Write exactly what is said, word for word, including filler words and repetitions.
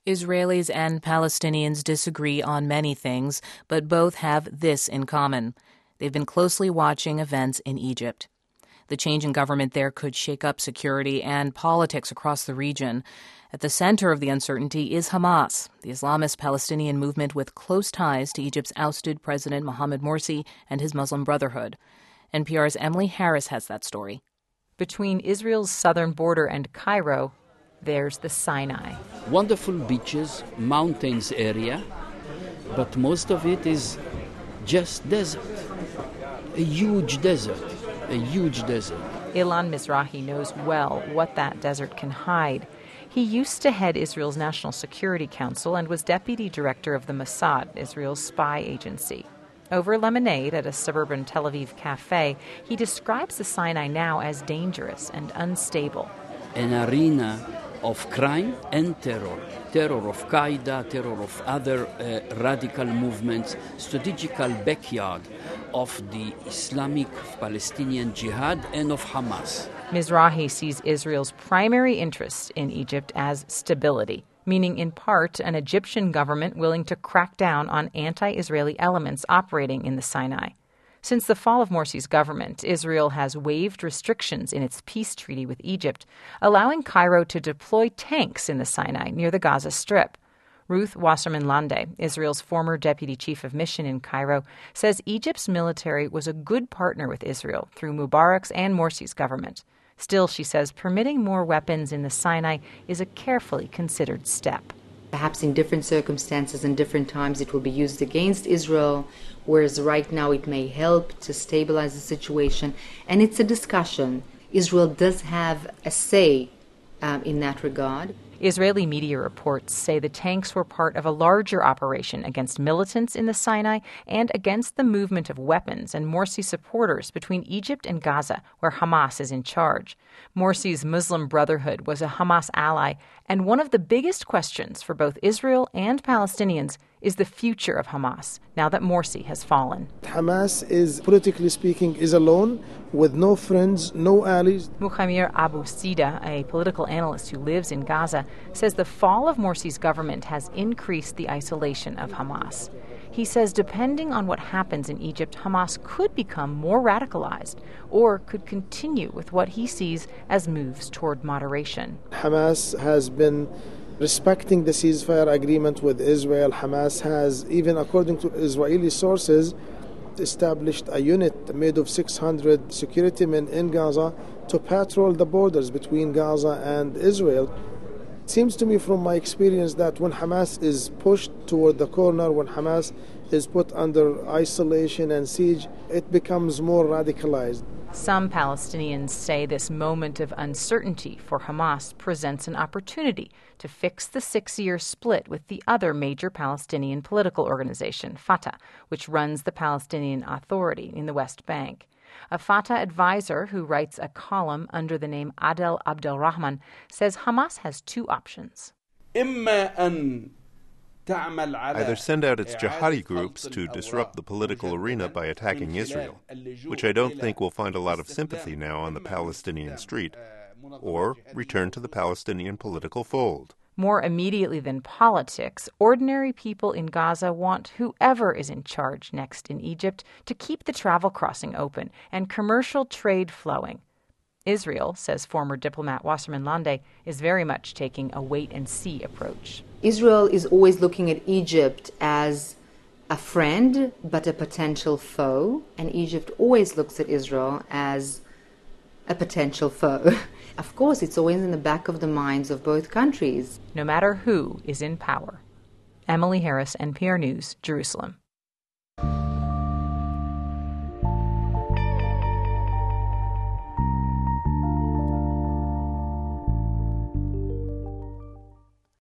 Israelis and Palestinians disagree on many things, but both have this in common. They've been closely watching events in Egypt. The change in government there could shake up security and politics across the region. At the center of the uncertainty is Hamas, the Islamist Palestinian movement with close ties to Egypt's ousted President Mohamed Morsi and his Muslim Brotherhood. N P R's Emily Harris has that story. Between Israel's southern border and Cairo, there's the Sinai. Wonderful beaches, mountains area, but most of it is just desert. A huge desert, a huge desert. Ilan Mizrahi knows well what that desert can hide. He used to head Israel's National Security Council and was deputy director of the Mossad, Israel's spy agency. Over lemonade at a suburban Tel Aviv cafe, he describes the Sinai now as dangerous and unstable. An arena of crime and terror. Terror of Qaeda, terror of other uh, radical movements, strategical backyard of the Islamic Palestinian Jihad and of Hamas. Mizrahi sees Israel's primary interest in Egypt as stability, meaning in part an Egyptian government willing to crack down on anti-Israeli elements operating in the Sinai. Since the fall of Morsi's government, Israel has waived restrictions in its peace treaty with Egypt, allowing Cairo to deploy tanks in the Sinai near the Gaza Strip. Ruth Wasserman Lande, Israel's former deputy chief of mission in Cairo, says Egypt's military was a good partner with Israel through Mubarak's and Morsi's government. Still, she says, permitting more weapons in the Sinai is a carefully considered step. Perhaps in different circumstances and different times it will be used against Israel, whereas right now it may help to stabilize the situation. And it's a discussion. Israel does have a say um, in that regard. Israeli media reports say the tanks were part of a larger operation against militants in the Sinai and against the movement of weapons and Morsi supporters between Egypt and Gaza, where Hamas is in charge. Morsi's Muslim Brotherhood was a Hamas ally, and one of the biggest questions for both Israel and Palestinians is the future of Hamas, now that Morsi has fallen. Hamas is, politically speaking, is alone, with no friends, no allies. Mukhamir Abu Sida, a political analyst who lives in Gaza, says the fall of Morsi's government has increased the isolation of Hamas. He says depending on what happens in Egypt, Hamas could become more radicalized or could continue with what he sees as moves toward moderation. Hamas has been respecting the ceasefire agreement with Israel. Hamas has, even according to Israeli sources, established a unit made of six hundred security men in Gaza to patrol the borders between Gaza and Israel. It seems to me from my experience that when Hamas is pushed toward the corner, when Hamas is put under isolation and siege, it becomes more radicalized. Some Palestinians say this moment of uncertainty for Hamas presents an opportunity to fix the six-year split with the other major Palestinian political organization, Fatah, which runs the Palestinian Authority in the West Bank. A Fatah advisor who writes a column under the name Adel Abdelrahman says Hamas has two options. Either send out its jihadi groups to disrupt the political arena by attacking Israel, which I don't think will find a lot of sympathy now on the Palestinian street, or return to the Palestinian political fold. More immediately than politics, ordinary people in Gaza want whoever is in charge next in Egypt to keep the travel crossing open and commercial trade flowing. Israel, says former diplomat Wasserman Lande, is very much taking a wait-and-see approach. Israel is always looking at Egypt as a friend, but a potential foe, and Egypt always looks at Israel as a potential foe. Of course, it's always in the back of the minds of both countries. No matter who is in power. Emily Harris, N P R News, Jerusalem.